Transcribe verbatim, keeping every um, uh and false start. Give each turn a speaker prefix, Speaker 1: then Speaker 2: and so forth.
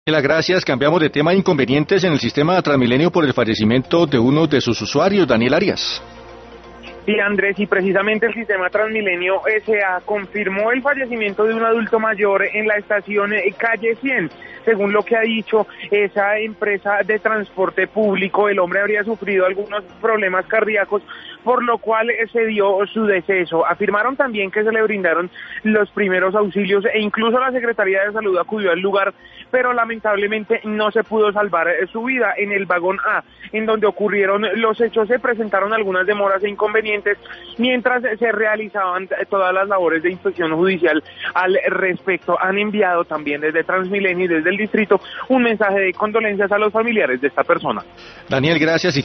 Speaker 1: Las gracias. Cambiamos de tema. Inconvenientes en el sistema Transmilenio por el fallecimiento de uno de sus usuarios, Daniel Arias.
Speaker 2: Sí, Andrés, y precisamente el sistema Transmilenio S A confirmó el fallecimiento de un adulto mayor en la estación Calle cien. Según lo que ha dicho esa empresa de transporte público, el hombre habría sufrido algunos problemas cardíacos, por lo cual se dio su deceso. Afirmaron también que se le brindaron los primeros auxilios e incluso la Secretaría de Salud acudió al lugar, pero lamentablemente no se pudo salvar su vida. En el vagón A, en donde ocurrieron los hechos, se presentaron algunas demoras e inconvenientes mientras se realizaban todas las labores de inspección judicial al respecto. Han enviado también desde Transmilenio y desde el distrito un mensaje de condolencias a los familiares de esta persona.
Speaker 1: Daniel, gracias.